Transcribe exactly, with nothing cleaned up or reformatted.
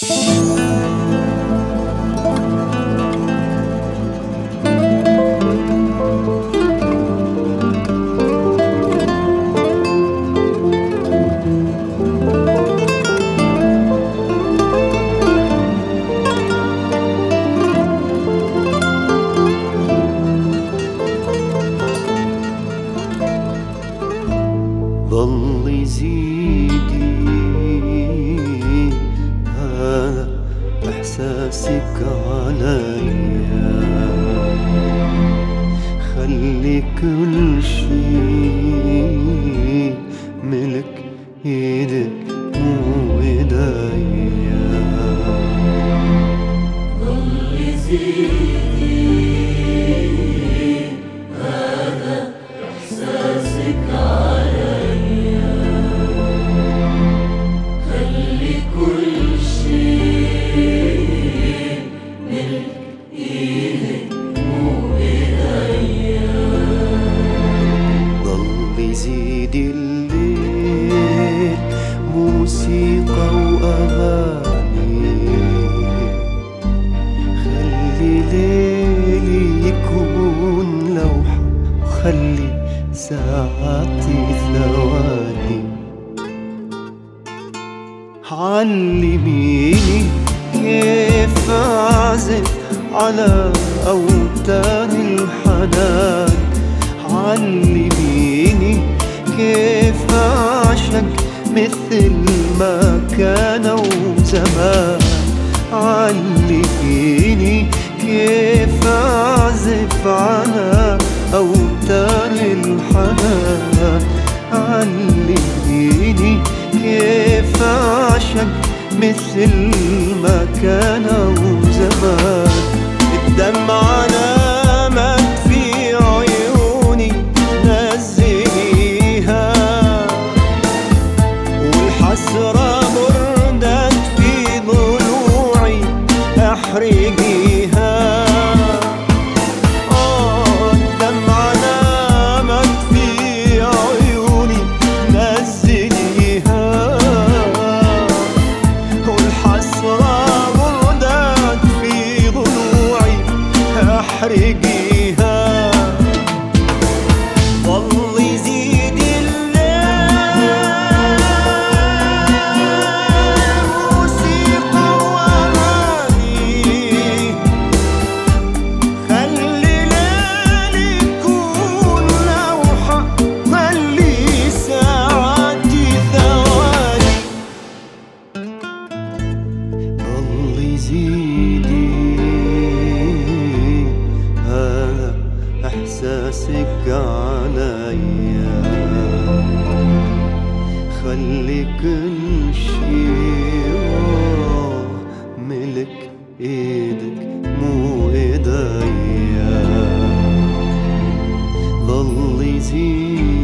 ضل يزيدي هذا إحساسك عليا، خلي كل شي ملك ايدك مو ايديا. ضل يزيدي هذا إحساسك عليا، خلي كل شيء ملك إيدك مو إيديا. ضل يزيد الليل موسيقى وأغاني، خلي ليلي يكون لوحة وخلي ساعاتي ثواني. علميني كيف أعزف على أوتار الحنان، علميني كيف أعشق مثل ما كانوا زمان، علميني كيف أعزف على أوتار الحنان، علميني كيف أعشق مثل ما كانوا زمان. الدمعة نامت في عيوني نزليها، والحسرة بردت في ضلوعي احرقيها. آه الدمعة نامت في عيوني نزليها، والحسرة بردت في ضلوعي احرقيها. ضل يزيد الليل موسيقى وأغاني، خلي ليلي يكون لوحة، خلي ساعاتي ثواني. ضل يزيدي هذا إحساسك عليا، خلي كل شي ملك ايدك مو ايديا. ضل يزيد